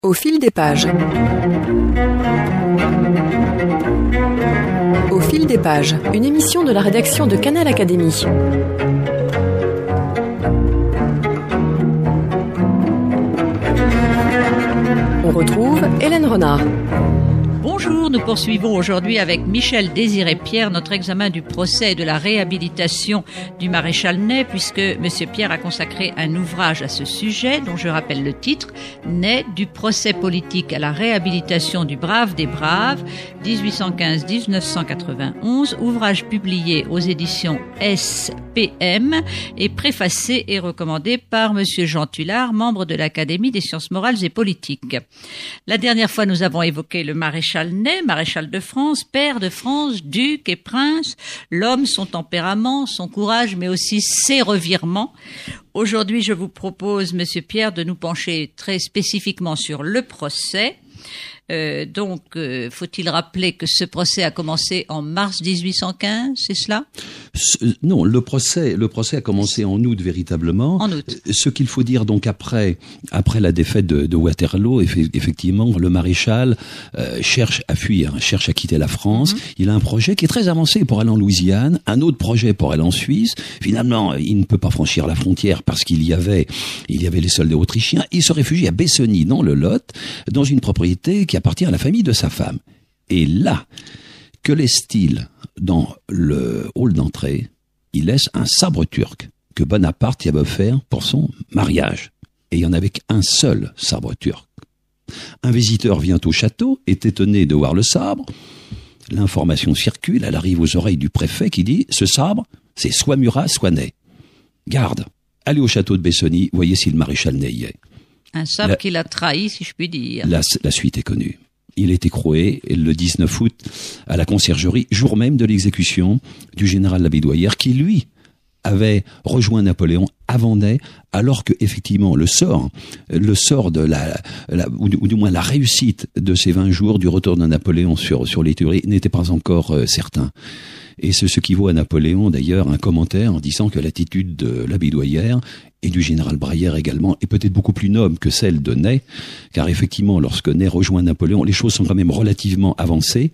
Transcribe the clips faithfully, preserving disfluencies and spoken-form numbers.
Au fil des pages. Au fil des pages, une émission de la rédaction de Canal Académie. On retrouve Hélène Renard. Bonjour, nous poursuivons aujourd'hui avec Michel Désiré-Pierre notre examen du procès et de la réhabilitation du maréchal Ney, puisque M. Pierre a consacré un ouvrage à ce sujet, dont je rappelle le titre, Ney, du procès politique à la réhabilitation du brave des braves, dix-huit cent quinze à dix-neuf cent quatre-vingt-onze, ouvrage publié aux éditions S P M et préfacé et recommandé par M. Jean Tullard, membre de l'Académie des sciences morales et politiques. La dernière fois, nous avons évoqué le maréchal Ney, maréchal de France, père de France, duc et prince, l'homme, son tempérament, son courage, mais aussi ses revirements. Aujourd'hui, je vous propose, Monsieur Pierre, de nous pencher très spécifiquement sur le procès. Euh, donc, euh, faut-il rappeler que ce procès a commencé en mars dix-huit cent quinze, c'est cela ? Ce, Non, le procès, le procès a commencé en août véritablement. En août. Ce qu'il faut dire donc après, après la défaite de, de Waterloo, effectivement, le maréchal euh, cherche à fuir, cherche à quitter la France. Mm-hmm. Il a un projet qui est très avancé pour aller en Louisiane, un autre projet pour aller en Suisse. Finalement, il ne peut pas franchir la frontière parce qu'il y avait, il y avait les soldats autrichiens. Il se réfugie à Bessoney, dans le Lot, dans une propriété qui appartient à la famille de sa femme. Et là, que laisse-t-il dans le hall d'entrée ? Il laisse un sabre turc que Bonaparte y avait offert pour son mariage. Et il n'y en avait qu'un seul sabre turc. Un visiteur vient au château, est étonné de voir le sabre. L'information circule, elle arrive aux oreilles du préfet qui dit « Ce sabre, c'est soit Murat, soit Ney. Garde, allez au château de Bessoney, voyez si le maréchal Ney y est. » Un sabre qu'il a trahi, si je puis dire. La, la suite est connue. Il est écroué le dix-neuf août à la conciergerie, jour même de l'exécution du général Labédoyère, qui lui avait rejoint Napoléon avant Ney, alors que effectivement le sort, le sort de la, la ou, ou du moins la réussite de ces vingt jours du retour de Napoléon sur sur les Tuileries n'était pas encore euh, certain. Et c'est ce qui vaut à Napoléon d'ailleurs un commentaire en disant que l'attitude de Labédoyère et du général Braillère également est peut-être beaucoup plus noble que celle de Ney, car effectivement lorsque Ney rejoint Napoléon, les choses sont quand même relativement avancées,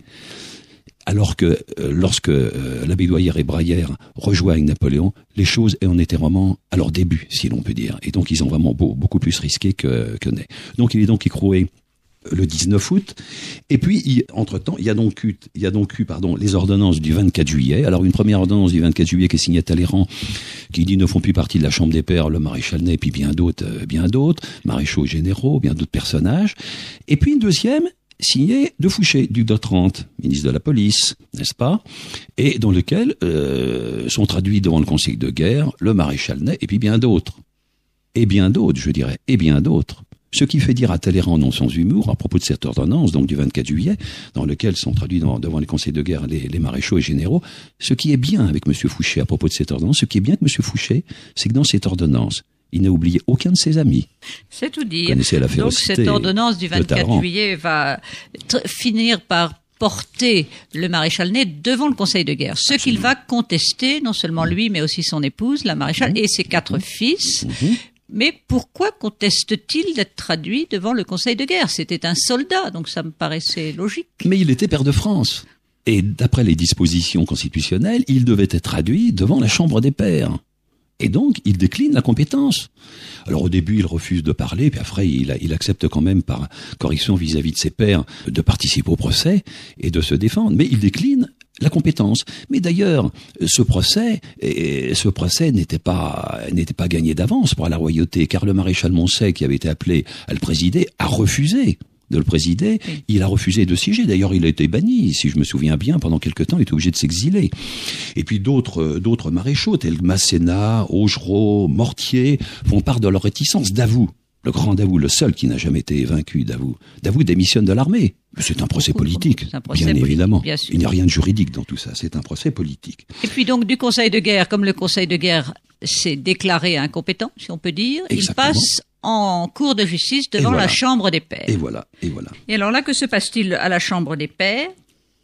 alors que euh, lorsque euh, Labédoyère et Braillère rejoignent Napoléon, les choses en étaient vraiment à leur début, si l'on peut dire, et donc ils ont vraiment beau, beaucoup plus risqué que, que Ney. Donc il est donc écroué le dix-neuf août, et puis il, entre-temps, il y a donc eu, il y a donc eu pardon, les ordonnances du vingt-quatre juillet. Alors une première ordonnance du vingt-quatre juillet qui est signée à Talleyrand, qui dit ne font plus partie de la Chambre des Pairs le maréchal Ney, et puis bien d'autres, euh, bien d'autres, maréchaux généraux, bien d'autres personnages. Et puis une deuxième signée de Fouché, duc d'Otrante, ministre de la Police, n'est-ce pas ? Et dans lequel euh, sont traduits devant le Conseil de guerre le maréchal Ney, et puis bien d'autres. Et bien d'autres, je dirais, et bien d'autres. Ce qui fait dire à Talleyrand, non sans humour, à propos de cette ordonnance, donc du vingt-quatre juillet, dans lequel sont traduits devant, devant les conseils de guerre les, les maréchaux et généraux, ce qui est bien avec M. Fouché à propos de cette ordonnance, ce qui est bien avec M. Fouché, c'est que dans cette ordonnance, il n'a oublié aucun de ses amis. C'est tout dire. Vous connaissez la férocité. Donc cette ordonnance du vingt-quatre juillet va t- finir par porter le maréchal Ney devant le Conseil de guerre. Ce Absolument. Qu'il va contester, non seulement lui, mais aussi son épouse, la maréchale, mmh. et ses quatre mmh. fils. Mmh. Mais pourquoi conteste-t-il d'être traduit devant le Conseil de guerre ? C'était un soldat, donc ça me paraissait logique. Mais il était pair de France. Et d'après les dispositions constitutionnelles, il devait être traduit devant la Chambre des Pairs. Et donc, il décline la compétence. Alors au début, il refuse de parler, puis après, il, il accepte quand même par correction vis-à-vis de ses pairs de participer au procès et de se défendre. Mais il décline la compétence. Mais d'ailleurs, ce procès, et ce procès n'était pas, n'était pas gagné d'avance pour la royauté, car le maréchal Moncey, qui avait été appelé à le présider, a refusé de le présider. Oui. Il a refusé de siéger. D'ailleurs, il a été banni, si je me souviens bien, pendant quelque temps, il était obligé de s'exiler. Et puis d'autres, d'autres maréchaux, tels Masséna, Augereau, Mortier, font part de leur réticence. Davout, le grand Davout, le seul qui n'a jamais été vaincu, Davout, Davout démissionne de l'armée. C'est un procès politique, un procès bien politique, évidemment. Bien il n'y a rien de juridique dans tout ça, c'est un procès politique. Et puis donc du Conseil de guerre, comme le Conseil de guerre s'est déclaré incompétent, si on peut dire, Exactement. Il passe en cour de justice devant voilà. la Chambre des Pairs. Et voilà, et voilà. Et alors là, que se passe-t-il à la Chambre des Pairs ?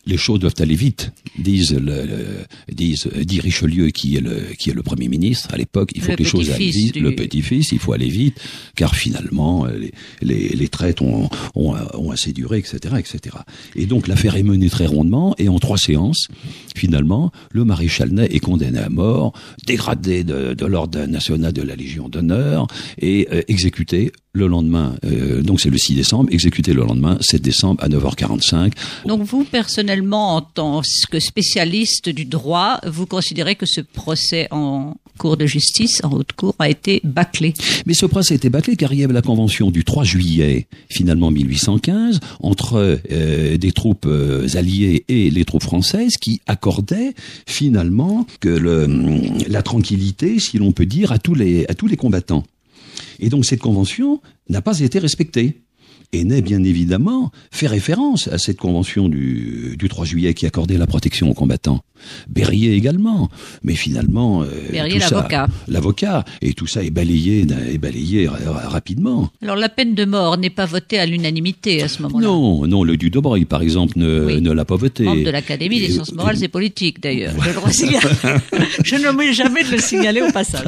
les choses doivent aller vite, disent, le, le, disent dit Richelieu qui est le qui est le Premier ministre à l'époque. Il faut le que les choses aillent vite. Du... Le petit-fils, il faut aller vite, car finalement les les, les traites ont, ont ont assez duré, et cetera, et cetera. Et donc l'affaire est menée très rondement, et en trois séances, finalement, le maréchal Ney est condamné à mort, dégradé de, de l'ordre national de la Légion d'honneur et euh, exécuté le lendemain. Euh, donc c'est le six décembre, exécuté le lendemain, sept décembre à neuf heures quarante-cinq. Donc vous, personnellement, en tant que spécialiste du droit, vous considérez que ce procès en cour de justice, en haute cour, a été bâclé? Mais ce procès a été bâclé car il y avait la convention du trois juillet, finalement mille huit cent quinze, entre euh, des troupes euh, alliées et les troupes françaises qui accordaient finalement que le, la tranquillité, si l'on peut dire, à tous les, à tous les combattants. Et donc cette convention n'a pas été respectée. Et Ney, bien évidemment, fait référence à cette convention du, du trois juillet qui accordait la protection aux combattants. Berryer également. Mais finalement... Euh, Berryer, tout l'avocat. Ça, l'avocat. Et tout ça est balayé, est balayé rapidement. Alors la peine de mort n'est pas votée à l'unanimité à ce moment-là? Non, non, le duc de Broglie, par exemple, ne, oui. ne l'a pas voté. Membre de l'Académie des sciences morales et politiques, d'ailleurs. Je le resignale. Je n'oublie jamais de le signaler au passage.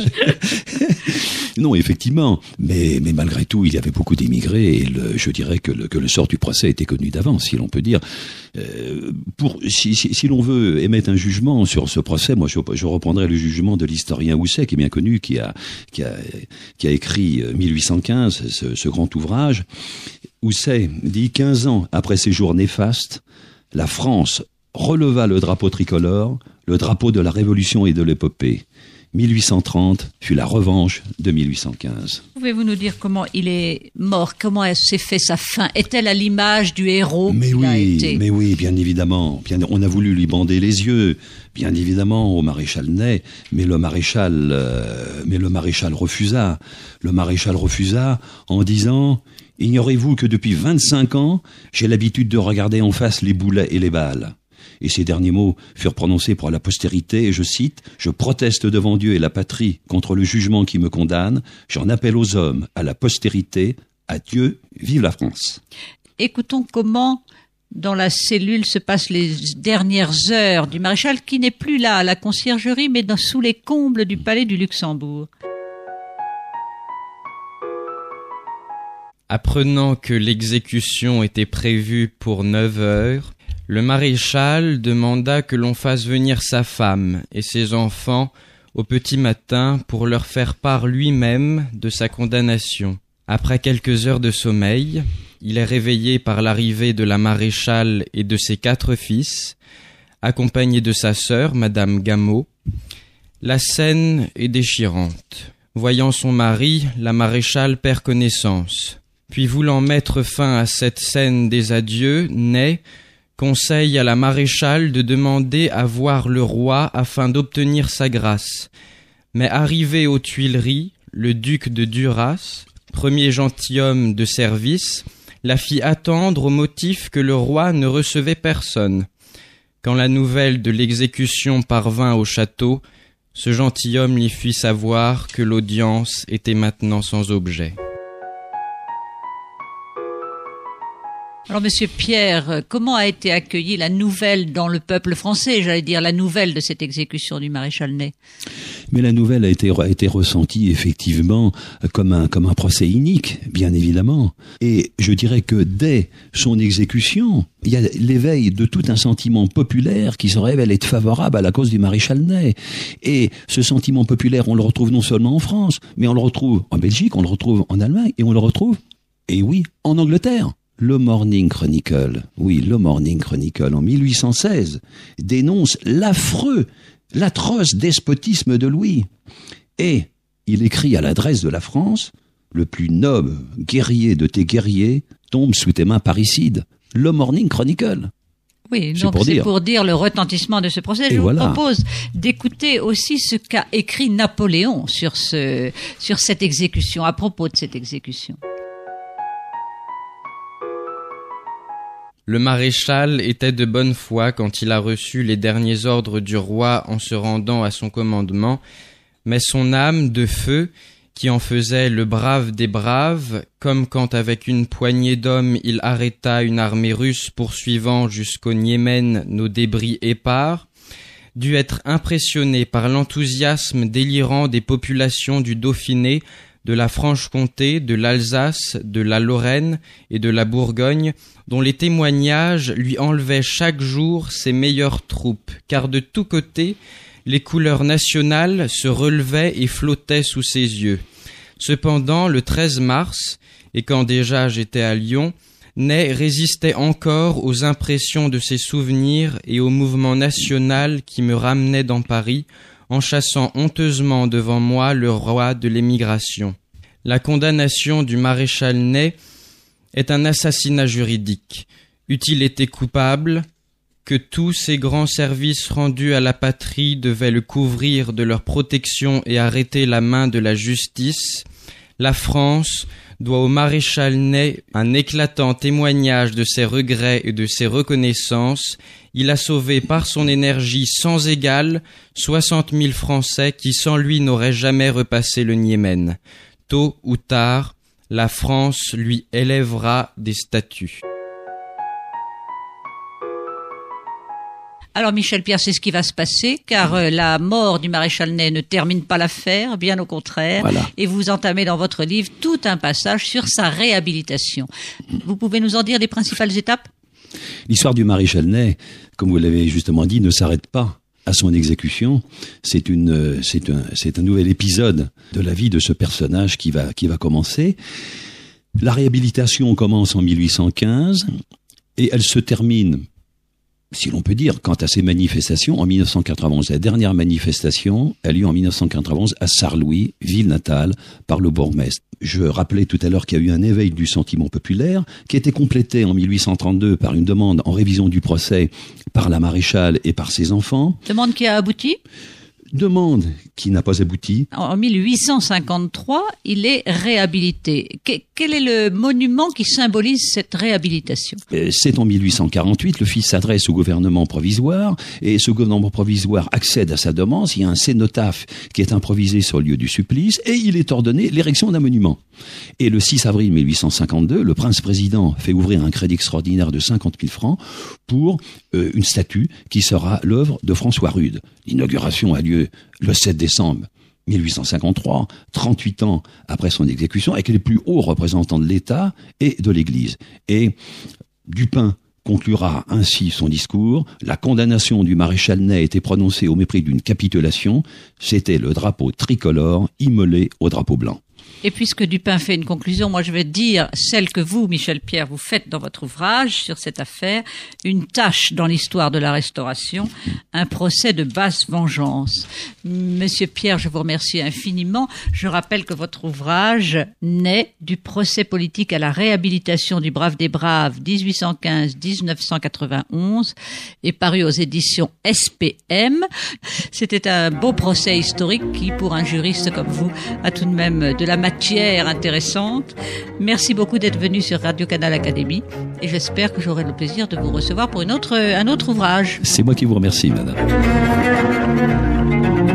Non, effectivement, mais, mais malgré tout, il y avait beaucoup d'émigrés et le, je dirais que le, que le sort du procès était connu d'avance, si l'on peut dire. Euh, pour, si, si, si l'on veut émettre un jugement sur ce procès, moi je, je reprendrai le jugement de l'historien Housset, qui est bien connu, qui a, qui a, qui a écrit mille huit cent quinze, ce, ce grand ouvrage. Housset dit quinze ans après ces jours néfastes, la France releva le drapeau tricolore, le drapeau de la Révolution et de l'épopée. mille huit cent trente fut la revanche de mille huit cent quinze. Pouvez-vous nous dire comment il est mort? Comment s'est fait sa fin? Est-elle à l'image du héros mais qu'il oui, a été? Mais oui, bien évidemment. Bien, on a voulu lui bander les yeux, bien évidemment, au maréchal Ney, mais le maréchal, euh, mais le maréchal refusa. Le maréchal refusa en disant « Ignorez-vous que depuis vingt-cinq ans, j'ai l'habitude de regarder en face les boulets et les balles ». Et ces derniers mots furent prononcés pour la postérité, et je cite « Je proteste devant Dieu et la patrie contre le jugement qui me condamne. J'en appelle aux hommes, à la postérité. Adieu, vive la France ». Écoutons comment, dans la cellule, se passent les dernières heures du maréchal, qui n'est plus là à la conciergerie, mais dans, sous les combles du palais du Luxembourg. Apprenant que l'exécution était prévue pour neuf heures, le maréchal demanda que l'on fasse venir sa femme et ses enfants au petit matin pour leur faire part lui-même de sa condamnation. Après quelques heures de sommeil, il est réveillé par l'arrivée de la maréchale et de ses quatre fils, accompagné de sa sœur, Madame Gameau. La scène est déchirante. Voyant son mari, la maréchale perd connaissance. Puis, voulant mettre fin à cette scène des adieux, Ney conseille à la maréchale de demander à voir le roi afin d'obtenir sa grâce. Mais arrivé aux Tuileries, le duc de Duras, premier gentilhomme de service, la fit attendre au motif que le roi ne recevait personne. Quand la nouvelle de l'exécution parvint au château, ce gentilhomme lui fit savoir que l'audience était maintenant sans objet. Alors, Monsieur Pierre, comment a été accueillie la nouvelle dans le peuple français, j'allais dire la nouvelle de cette exécution du maréchal Ney? Mais la nouvelle a été, a été ressentie effectivement comme un, comme un procès inique, bien évidemment. Et je dirais que dès son exécution, il y a l'éveil de tout un sentiment populaire qui se révèle être favorable à la cause du maréchal Ney. Et ce sentiment populaire, on le retrouve non seulement en France, mais on le retrouve en Belgique, on le retrouve en Allemagne, et on le retrouve, et oui, en Angleterre. Le Morning Chronicle, oui, le Morning Chronicle, en mille huit cent seize, dénonce l'affreux, l'atroce despotisme de Louis. Et il écrit à l'adresse de la France, le plus noble guerrier de tes guerriers tombe sous tes mains parricides. Le Morning Chronicle. Oui, c'est donc pour c'est dire. pour dire le retentissement de ce procès. Et Je voilà. vous propose d'écouter aussi ce qu'a écrit Napoléon sur ce, sur cette exécution, à propos de cette exécution. Le maréchal était de bonne foi quand il a reçu les derniers ordres du roi en se rendant à son commandement, mais son âme de feu, qui en faisait le brave des braves, comme quand avec une poignée d'hommes il arrêta une armée russe poursuivant jusqu'au Niémen nos débris épars, dut être impressionné par l'enthousiasme délirant des populations du Dauphiné, de la Franche-Comté, de l'Alsace, de la Lorraine et de la Bourgogne, dont les témoignages lui enlevaient chaque jour ses meilleures troupes, car de tous côtés, les couleurs nationales se relevaient et flottaient sous ses yeux. Cependant, le treize mars, et quand déjà j'étais à Lyon, Ney résistait encore aux impressions de ses souvenirs et au mouvement national qui me ramenait dans Paris, en chassant honteusement devant moi le roi de l'émigration. La condamnation du maréchal Ney est un assassinat juridique. Eût-il été coupable, que tous ces grands services rendus à la patrie devaient le couvrir de leur protection et arrêter la main de la justice, la France doit au maréchal Ney un éclatant témoignage de ses regrets et de ses reconnaissances. Il a sauvé par son énergie sans égale soixante mille Français qui sans lui n'auraient jamais repassé le Niémen. Tôt ou tard, la France lui élèvera des statues. Alors Michel Pierre, c'est ce qui va se passer, car euh, la mort du maréchal Ney ne termine pas l'affaire, bien au contraire, voilà. Et vous entamez dans votre livre tout un passage sur sa réhabilitation. Vous pouvez nous en dire les principales étapes ? L'histoire du maréchal Ney, comme vous l'avez justement dit, ne s'arrête pas à son exécution. C'est une, c'est un, c'est un nouvel épisode de la vie de ce personnage qui va, qui va commencer. La réhabilitation commence en mille huit cent quinze et elle se termine, si l'on peut dire, quant à ces manifestations, en mille neuf cent quatre-vingt-onze. La dernière manifestation a lieu en mille neuf cent quatre-vingt-onze à Sarrelouis, ville natale, par le bourgmestre. Je rappelais tout à l'heure qu'il y a eu un éveil du sentiment populaire, qui a été complété en mille huit cent trente-deux par une demande en révision du procès par la maréchale et par ses enfants. Demande qui a abouti ? Demande qui n'a pas abouti. En mille huit cent cinquante-trois, il est réhabilité. Que, quel est le monument qui symbolise cette réhabilitation ? C'est en mille huit cent quarante-huit, le fils s'adresse au gouvernement provisoire et ce gouvernement provisoire accède à sa demande. Il y a un cénotaphe qui est improvisé sur le lieu du supplice et il est ordonné l'érection d'un monument. Et le six avril mille huit cent cinquante-deux, le prince-président fait ouvrir un crédit extraordinaire de cinquante mille francs pour euh, une statue qui sera l'œuvre de François Rude. L'inauguration a lieu le sept décembre mille huit cent cinquante-trois, trente-huit ans après son exécution, avec les plus hauts représentants de l'État et de l'Église. Et Dupin conclura ainsi son discours. La condamnation du maréchal Ney a été prononcée au mépris d'une capitulation. C'était le drapeau tricolore immolé au drapeau blanc. Et puisque Dupin fait une conclusion, moi je vais dire celle que vous, Michel Pierre, vous faites dans votre ouvrage sur cette affaire, une tâche dans l'histoire de la Restauration, un procès de basse vengeance. Monsieur Pierre, je vous remercie infiniment. Je rappelle que votre ouvrage naît du procès politique à la réhabilitation du Brave des Braves dix-huit cent quinze à dix-neuf cent quatre-vingt-onze est paru aux éditions S P M. C'était un beau procès historique qui, pour un juriste comme vous, a tout de même de la matière intéressante. Merci beaucoup d'être venu sur Radio Canal Académie et j'espère que j'aurai le plaisir de vous recevoir pour une autre, un autre ouvrage. C'est moi qui vous remercie, madame.